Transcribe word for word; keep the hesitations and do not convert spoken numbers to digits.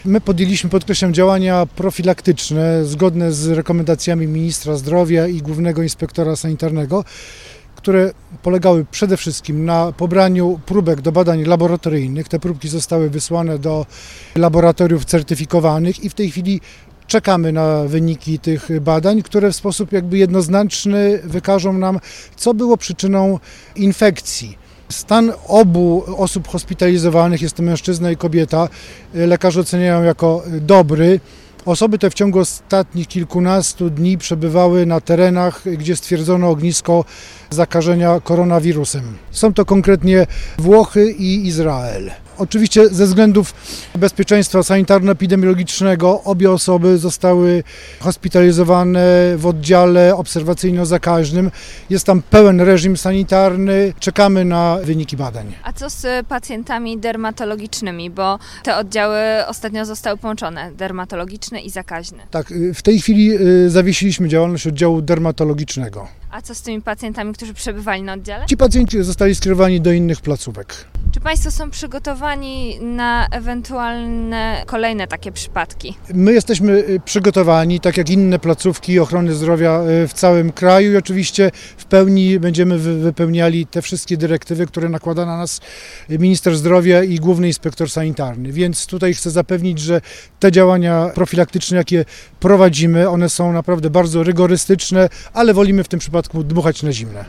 My podjęliśmy, podkreślam, działania profilaktyczne zgodne z rekomendacjami ministra zdrowia i głównego inspektora sanitarnego, które polegały przede wszystkim na pobraniu próbek do badań laboratoryjnych. Te próbki zostały wysłane do laboratoriów certyfikowanych i w tej chwili czekamy na wyniki tych badań, które w sposób jakby jednoznaczny wykażą nam, co było przyczyną infekcji. Stan obu osób hospitalizowanych, jest to mężczyzna i kobieta, lekarze oceniają jako dobry. Osoby te w ciągu ostatnich kilkunastu dni przebywały na terenach, gdzie stwierdzono ognisko zakażenia koronawirusem. Są to konkretnie Włochy i Izrael. Oczywiście ze względów bezpieczeństwa sanitarno-epidemiologicznego obie osoby zostały hospitalizowane w oddziale obserwacyjno-zakaźnym. Jest tam pełen reżim sanitarny. Czekamy na wyniki badań. A co z pacjentami dermatologicznymi, bo te oddziały ostatnio zostały połączone, dermatologiczne i zakaźne? Tak, w tej chwili zawiesiliśmy działalność oddziału dermatologicznego. A co z tymi pacjentami, którzy przebywali na oddziale? Ci pacjenci zostali skierowani do innych placówek. Czy Państwo są przygotowani na ewentualne kolejne takie przypadki? My jesteśmy przygotowani, tak jak inne placówki ochrony zdrowia w całym kraju i oczywiście w pełni będziemy wypełniali te wszystkie dyrektywy, które nakłada na nas minister zdrowia i główny inspektor sanitarny. Więc tutaj chcę zapewnić, że te działania profilaktyczne, jakie prowadzimy, one są naprawdę bardzo rygorystyczne, ale wolimy w tym przypadku dmuchać na zimne.